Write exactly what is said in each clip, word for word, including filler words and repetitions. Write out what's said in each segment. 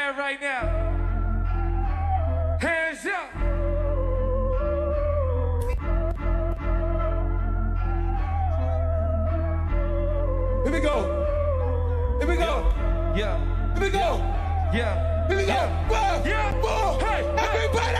have right now. Hands up. Here we go. Here we go. Yeah. Here we go. Yeah. Here we go. Yeah. Whoa. Yeah. Whoa. Hey. Everybody.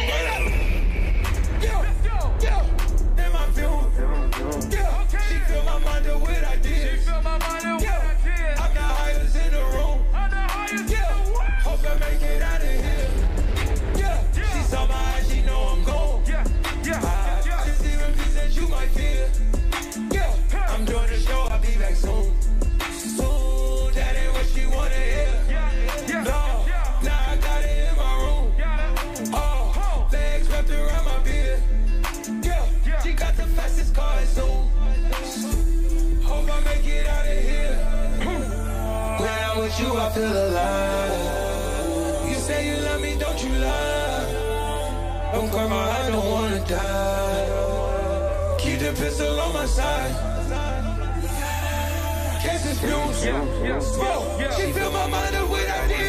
Yeah. Let's go. Yeah. In my view. Yeah. Okay. She feel my mind and what I She did. feel my mind and Yeah. what I did. I got hires in the room. I'm the highest Yeah. in the world. Hope I make it out of here. Yeah. Yeah. She saw my eyes, she know I'm gone. Yeah. Yeah. I Yeah. just see repeats that you might fear. Yeah. I'm doing the show, I'll be back soon. Soon, that ain't what she wanna hear. Yeah. Yeah. No, Yeah. now I got it in my room. Got it. Oh, legs wrapped around my beard. Yeah, Yeah. she got the fastest car at Zoom. Hope I make it out of here. When I'm with you, I feel alive. You say you love me, don't you lie? Don't cry my heart, don't wanna die. Keep the pistol on my side. Cases fumes. Yeah. Yeah. Whoa, Yeah. she feel my mind the way I did.